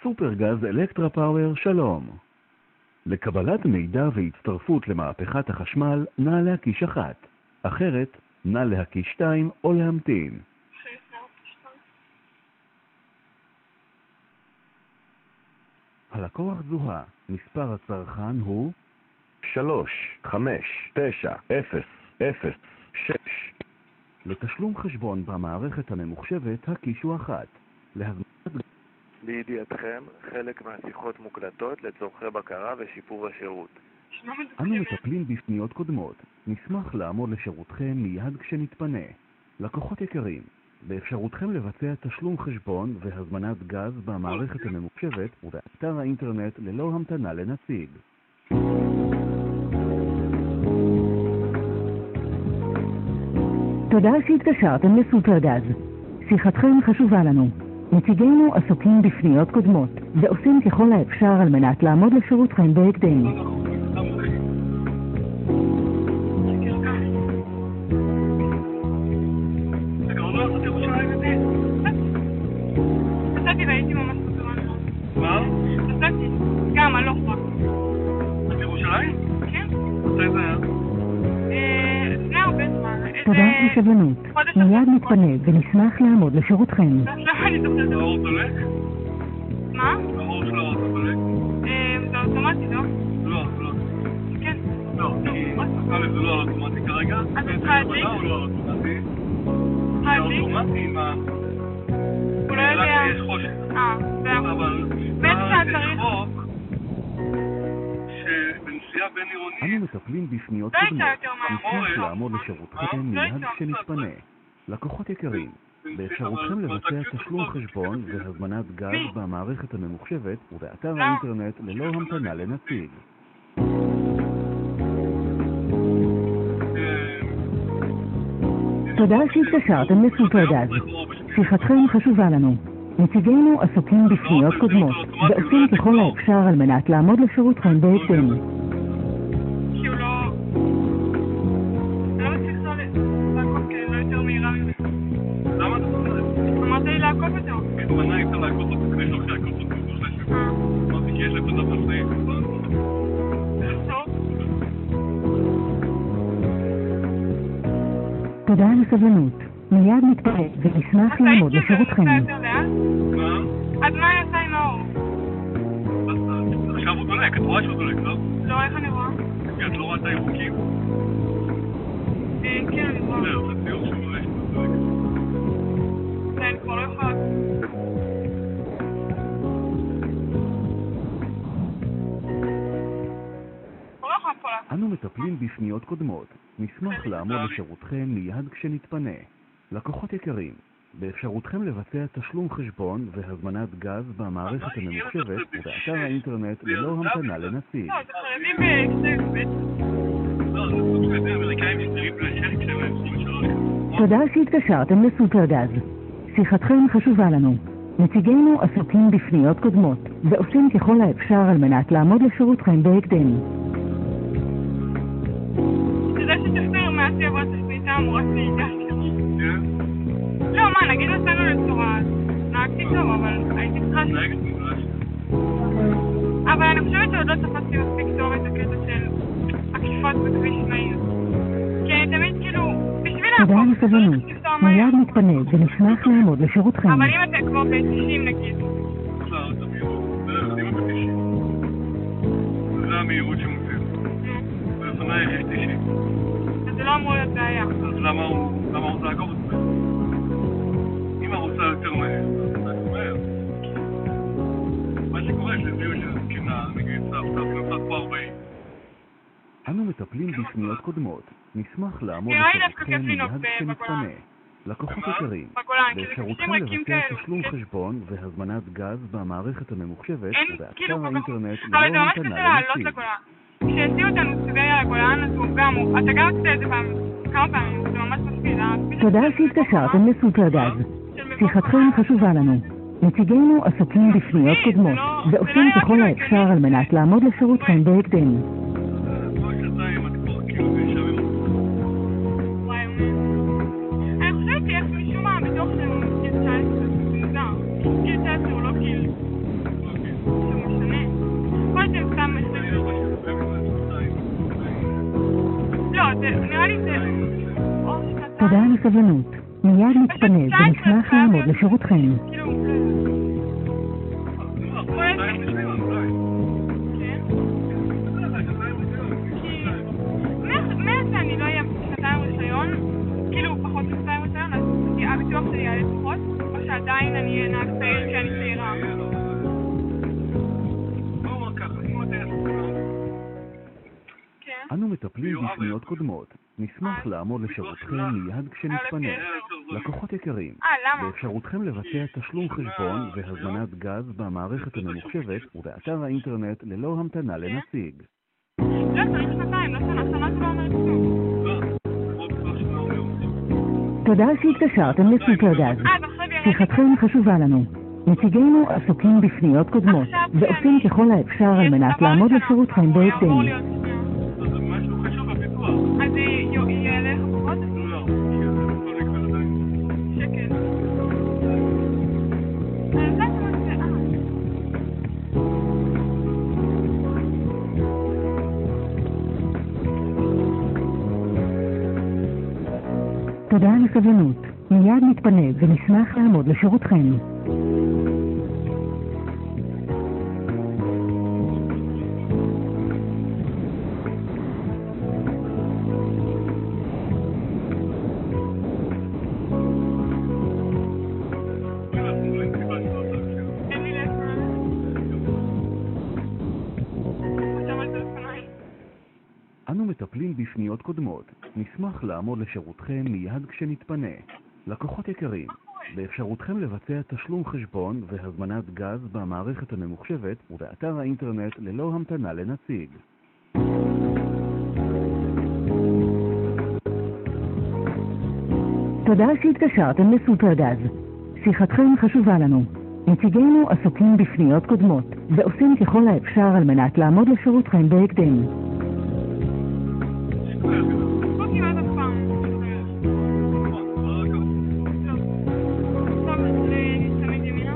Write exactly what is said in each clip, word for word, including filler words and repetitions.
סופרגז אלקטרה פאוור שלום. לקבלת מידע והצטרפות למהפכת החשמל, נא להקיש אחת. אחרת, נא להקיש שתיים או להמתין. הלקוח זוהה. מספר הצרכן הוא שלוש חמש תשע אפס אפס שש. לתשלום חשבון במערכת הממוחשבת הקישו אחת. להזמנת... לידיעתכם, חלק מהשיחות מוקלטות לצורכי בקרה ושיפור השירות. אנו מטפלים בפניות קודמות. נשמח לעמוד לשירותכם מיד כשנתפנה. לקוחות יקרים, באפשרותכם לבצע תשלום חשבון והזמנת גז במערכת הממוחשבת ובאתר האינטרנט ללא המתנה לנציג. תודה שהתקשרתם לסופרגז. שיחתכם חשובה לנו. נציגינו עסוקים בפניות קודמות ועושים ככל האפשר על מנת לעמוד לשירותכם בהקדם. נסעתי והייתי ממש פתרון. מה? נסעתי, גם, הלוך רק. את ירושלים? כן. מתי זה היה? אה, לפני הרבה זמן. תודה בסבלנות. מיד נתפנה ונשמח לעמוד לשירותכם. למה אני זוכרת? האור דולק? מה? האור של האור דולק? אה, זה אוטומטי, לא? לא, לא. כן. לא, כי א' זה לא אוטומטי כרגע. אז את צריכה להדליק? הוא לא אוטומטי. זה להדליק? אוטומטי עם ה... הוא לא יודע... רק יש חושך. אה, זהו. אבל... באיזה שעה צריך? חוק שבנסיעה בין עירונית... אנו מטפלים בפניות לא קודמות. הייתה יותר מהר. נשמח לעמוד לשירותכם מיד כשנתפנה. לקוחות יקרים, באפשרותכם לבצע תשלום חשבון והזמנת גז במערכת הממוחשבת ובאתר האינטרנט ללא המתנה לנציג. תודה שהתקשרתם לסופרגז. שיחתכם חשובה לנו. נציגינו עסוקים בפניות קודמות ועושים ככל האפשר על מנת לעמוד לשירותכם בהקדם. כי הוא לא... אני לא מצליחה לעקוב כי אני לא יותר מהירה ממנו. למה אתה אומרת? אמרת לי לעקוב אותו. בכוונה הייתה לעקוב אותו כדי שלא לעקוב אותו. אה. אמרתי כי יש לפתח נושאים. טוב. תודה על הסבלנות. מיד נתפנה ונשמח לעמוד לשירותכם. מה? אז מה היא עושה עם האור? עכשיו הוא דולק, את רואה שהוא דולק, לא? לא, איך אני רואה? כי את לא רואה את הירוקים? אה, כן, אני רואה. זהו, זה ציור שמראה שהוא דולק. זה, אני כבר לא יכולה. אנו מטפלים בפניות קודמות. נשמח לעמוד לשירותכם מיד כשנתפנה. לקוחות יקרים, באפשרותכם לבצע תשלום חשבון והזמנת גז במערכת הממוחשבת ובאתר האינטרנט ללא המתנה לנציג. לא, זה חייבים בקצב. לא, זה סוג של זה, אמריקאים שתרים בלשק כשהם עשרים ושלוש. תודה שהתקשרתם לסופרגז. שיחתכם חשובה לנו. נציגינו עסוקים בפניות קודמות ועושים ככל האפשר על מנת לעמוד לשירותכם בהקדם. תדע שתסביר מה הסיבות שביתה אמורת נהיגה. כן? לא, מה, נגיד עשינו לצורה, נהגתי טוב, אבל הייתי צריכה... נהגת מגרש. אבל אני חושבת שעוד לא תפסתי מספיק טוב את הקטע של עקיפות בכביש מהיר. כי אני תמיד כאילו, בשביל תודה על לעקוב, הסבלנות. מיד נתפנה ונשמח לעמוד לשירותכם. אבל אם אתה כבר ב-תשעים נגיד. עכשיו, את המהירות. בערך שימו ב-תשעים. זה המהירות שמופיע. ולפנייך יש תשעים. אז זה לא אמור להיות בעיה. אז למה הוא רוצה לעקוב את זה? אם הוא רוצה יותר מהר, אז הוא מהר. מה שקורה שזיהו שזקינה, נגיד סבתא, ונוסעת פה ארבעים. אנו מטפלים בפניות קודמות. נשמח לעמוד נראה לי דווקא לשירותכם כיף לנהוג מיד בגולן. כשנתפנה. לקוחות יקרים, בגולן, כי זה באפשרותכם כבישים ריקים לבצע כאלו. תשלום כן. חשבון והזמנת גז במערכת הממוחשבת אין כאילו ובאתר כל כך... האינטרנט אבל זה ללא ממש קשה המתנה לעלות לנציג. לגולן. כשהציעו אותנו סוגיה לגולן, אז הוא גם, הוא- אתה גם עושה את זה פעם, כמה פעמים, זה ממש מספיד. תודה שהתקשרתם לסופרגז. שיחתכם חשובה לנו. נציגינו עסוקים בפניות קודמות ועושים ככל האפשר על מנת לעמוד לשירותכם בהקדם. כמו שנתיים, את כבר כאילו זה שווה. וואי, אני חושבת שיש משום מה בתוך זה הוא גיל תשע עשרה, זה מוזר. גיל תשע עשרה הוא לא גיל. נראה לי זה... או שנתיים. תודה על הסבלנות. מיד נתפנה ונשמח לעמוד לשירותכם. כאילו... כמו יש... כן? כי... מעט שאני לא אהיה שנתיים רישיון, כאילו פחות שנתיים רישיון, אז הביטוח שלי יעלה פחות, או שעדיין אני אהיה נהג פעיל כשאני צעירה. אנו מטפלים בפניות קודמות. נשמח לעמוד לשירותכם מיד כשנתפנה. לקוחות יקרים, באפשרותכם לבצע תשלום חשבון והזמנת גז במערכת הממוחשבת ובאתר האינטרנט ללא המתנה לנציג. לא, צריך שנתיים, לא שנה, שנה זה לא אומר כלום. תודה שהתקשרתם לסופרגז. שיחתכם חשובה לנו. נציגינו עסוקים בפניות קודמות ועושים ככל האפשר על מנת לעמוד לשירותכם בהקדם. אז יהיה לך פחות? לא. שקל. זה מה זה, אה. תודה על הסבלנות. מיד נתפנה ונשמח לעמוד לשירותכם. אנו מטפלים בפניות קודמות. נשמח לעמוד לשירותכם מיד כשנתפנה. לקוחות יקרים, באפשרותכם לבצע תשלום חשבון והזמנת גז במערכת הממוחשבת ובאתר האינטרנט ללא המתנה לנציג. תודה שהתקשרתם לסופרגז. שיחתכם חשובה לנו. נציגינו עסוקים בפניות קודמות ועושים ככל האפשר על מנת לעמוד לשירותכם בהקדם. לא כמעט אף פעם. טוב, להצטמד ימינה.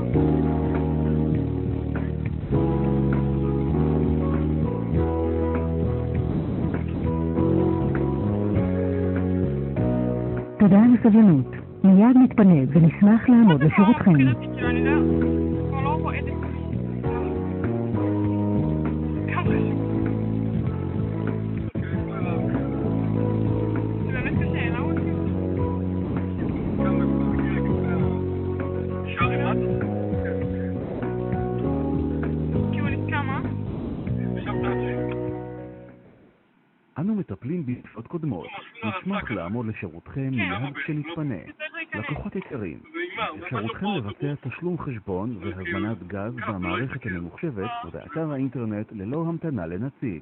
תודה על הסבלנות. מיד נתפנה ונשמח לעמוד לשירותכם. אני לא... כבר לא רואה את זה. כמה חשוב. אנו מטפלים בפניות קודמות. נשמח לעמוד לשירותכם מיד כשנתפנה. לקוחות יקרים, באפשרותכם לבצע תשלום חשבון והזמנת גז במערכת הממוחשבת ובאתר האינטרנט ללא המתנה לנציג.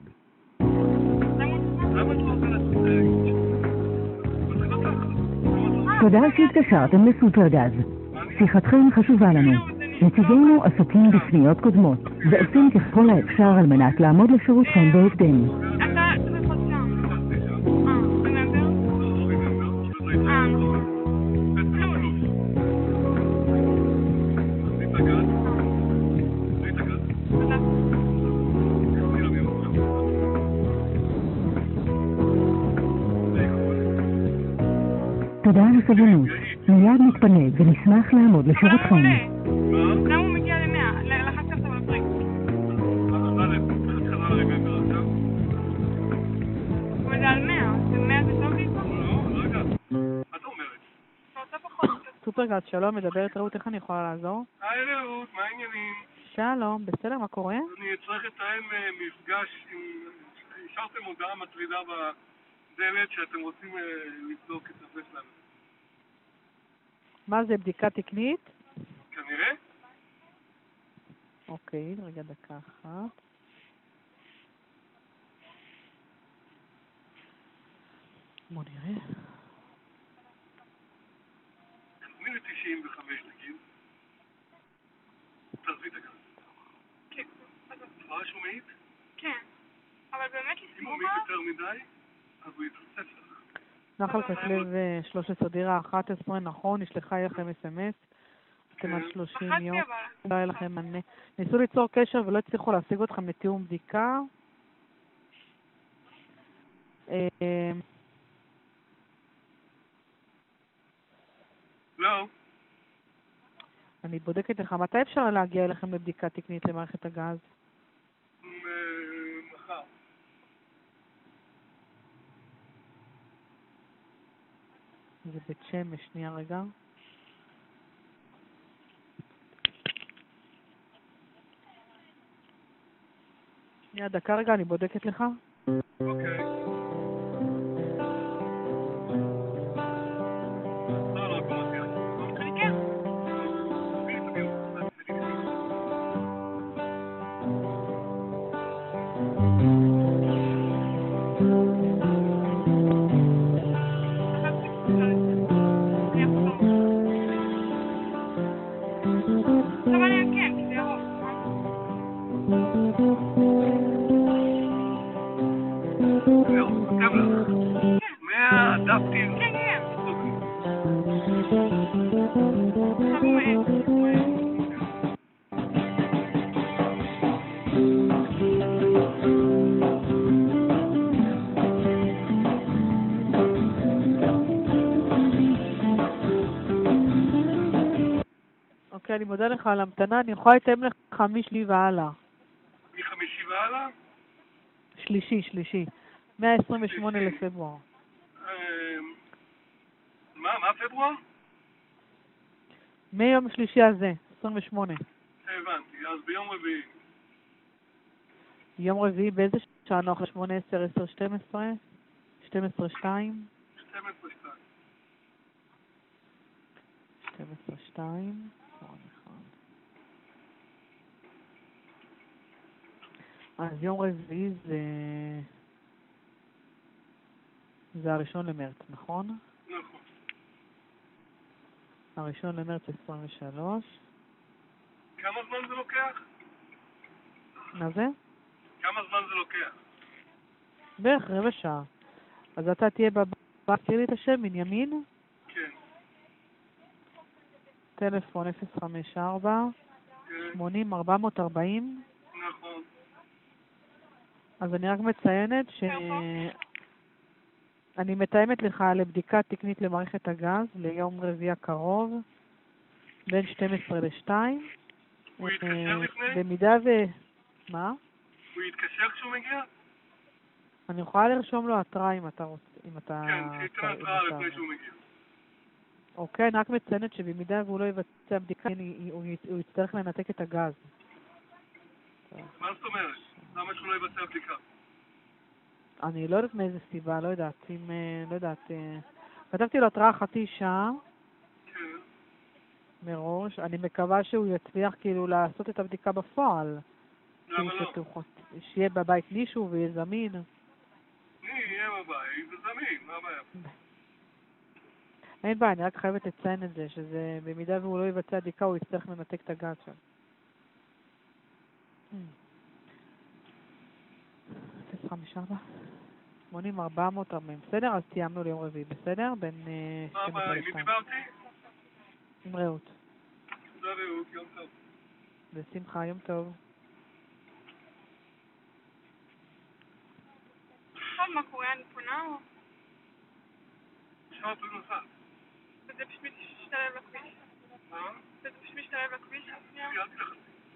תודה שהתקשרתם לסופרגז. שיחתכם חשובה לנו. נציגינו עסוקים בפניות קודמות ועושים ככל האפשר על מנת לעמוד לשירותכם בהקדם. אתה תלכות שם. אה, רממבר? אה, פלוס. תודה על הסבלנות. מיד נתפנה ונשמח לעמוד לשירותכם. למה הוא מגיע למאה? לחצת עכשיו על הפרק. אבל זה על מאה. זה מאה זה טוב לי פה? לא, רגע. מה אתה אומרת? אתה רוצה פחות. סופרגז, שלום, מדברת רעות, איך אני יכולה לעזור? היי רעות, מה העניינים? שלום, בסדר, מה קורה? אני צריך לתאם מפגש עם... השארתם הודעה מטרידה בדלת שאתם רוצים לבדוק את זה שלנו. מה זה, בדיקה תקנית? כנראה? אוקיי, רגע דקה אחת. בוא נראה. תזמין ל-תשעים וחמש נגיד. תעזבי את הגז. כן. תפרה שהוא מעיט? כן. אבל באמת אם לסמוך הוא מעיט יותר מדי, אז הוא יתרצף לך. נחל כסלב שלוש עשרה דירה אחת עשרה, נכון, נשלחה אליכם אס אם אס. אתם עד שלושים יום. לא היה לכם מענה. ניסו ליצור קשר ולא הצליחו להשיג אתכם לתיאום בדיקה. לא. אני בודקת לך, מתי אפשר להגיע אליכם לבדיקה תקנית למערכת הגז? מחר. זה בית שמש, שנייה רגע. שנייה, דקה רגע, אני בודקת לך. אוקיי. לא, לא, כמו תהיה. אני כן. עכשיו אני כן, כי זה ירוק. זהו, גם לך. מהאדפטיב. כן, כן. עכשיו הוא מעט. אוקיי, אני מודה לך על המתנה, אני יכולה לתאם לך משלי והלאה. מחמישי והלאה? שלישי, שלישי. מאה עשרים ושמונה לפברואר. מה, מה פברואר? מיום שלישי הזה, עשרים ושמונה. הבנתי, אז ביום רביעי. יום רביעי באיזה שעה נוח? ל-שמונה עשרה, עשר, שתים עשרה? שתים עשרה, שתיים? שתים עשרה, שתיים. שתים עשרה, שתיים? אז יום רביעי זה... זה הראשון למרץ, נכון? נכון. הראשון למרץ עשרים ושלוש. כמה זמן זה לוקח? מה זה? כמה זמן זה לוקח? בערך רבע שעה. אז אתה תהיה בבא, תראי לי את השם, בנימין? כן. טלפון אפס חמש ארבע שמונים ארבע ארבעים. נכון. אז אני רק מציינת ש... אני מתאמת לך לבדיקה תקנית למערכת הגז ליום רביעי הקרוב בין שתים עשרה לשתיים. הוא יתקשר לפני? במידה ו... מה? הוא יתקשר כשהוא מגיע? אני יכולה לרשום לו התראה אם אתה רוצה, אם אתה... כן, שייתן התראה לפני שהוא מגיע. אוקיי, אני רק מציינת שבמידה והוא לא יבצע בדיקה, הוא יצטרך לנתק את הגז. מה זאת אומרת? למה שהוא לא יבצע בדיקה? אני לא יודעת מאיזה סיבה, לא יודעת, אם... לא יודעת... כתבתי לו התראה חצי שעה. כן. מראש. אני מקווה שהוא יצליח כאילו לעשות את הבדיקה בפועל. למה לא? שיהיה בבית מישהו ויהיה זמין. מי יהיה בבית? זה זמין, מה הבעיה? אין בעיה, אני רק חייבת לציין את זה, שזה במידה והוא לא יבצע בדיקה, הוא יצטרך לנתק את הגז שם. אפס חמש ארבע שמונים ארבע ארבעים, בסדר? אז תיאמנו ליום רביעי, בסדר? בין מה הבעיה? עם מי דיברתי? עם רעות. תודה רעות, יום טוב. בשמחה, יום טוב. עכשיו מה קורה? אני פונה או? עכשיו את נוסעת. וזה פשוט משתלב לכביש. מה? וזה פשוט משתלב לכביש? סיימתי לך.